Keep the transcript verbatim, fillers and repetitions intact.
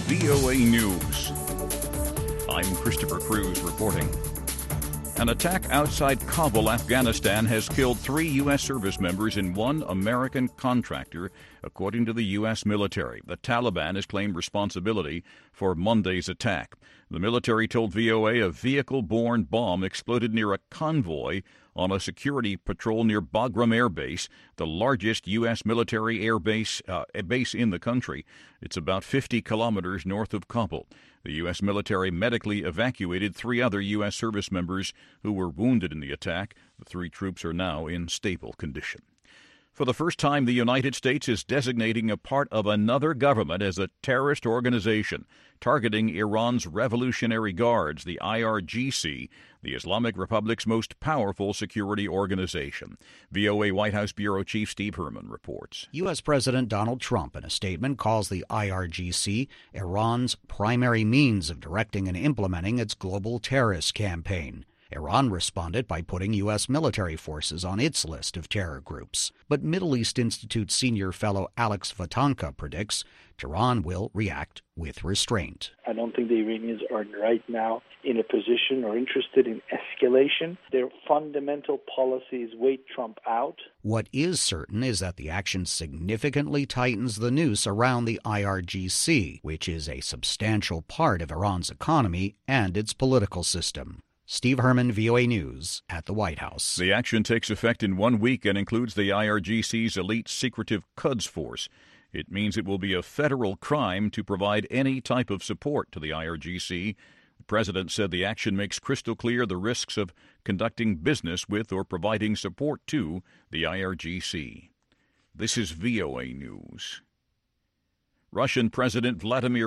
V O A News. I'm Christopher Cruz reporting. An attack outside Kabul, Afghanistan has killed three U S service members and one American contractor, according to the U S military. The Taliban has claimed responsibility for Monday's attack. The military told V O A a vehicle-borne bomb exploded near a convoy on a security patrol near Bagram Air Base, the largest U S military air base, uh, base in the country. It's about fifty kilometers north of Kabul. The U S military medically evacuated three other U S service members who were wounded in the attack. The three troops are now in stable condition. For the first time, the United States is designating a part of another government as a terrorist organization, targeting Iran's Revolutionary Guards, the I R G C, the Islamic Republic's most powerful security organization. V O A White House Bureau Chief Steve Herman reports. U S. President Donald Trump, in a statement, calls the I R G C Iran's primary means of directing and implementing its global terrorist campaign. Iran responded by putting U S military forces on its list of terror groups. But Middle East Institute senior fellow Alex Vatanka predicts Tehran will react with restraint. I don't think the Iranians are right now in a position or interested in escalation. Their fundamental policies wait Trump out. What is certain is that the action significantly tightens the noose around the I R G C, which is a substantial part of Iran's economy and its political system. Steve Herman, V O A News, at the White House. The action takes effect in one week and includes the I R G C's elite secretive Quds Force. It means it will be a federal crime to provide any type of support to the I R G C. The president said the action makes crystal clear the risks of conducting business with or providing support to the I R G C. This is V O A News. Russian President Vladimir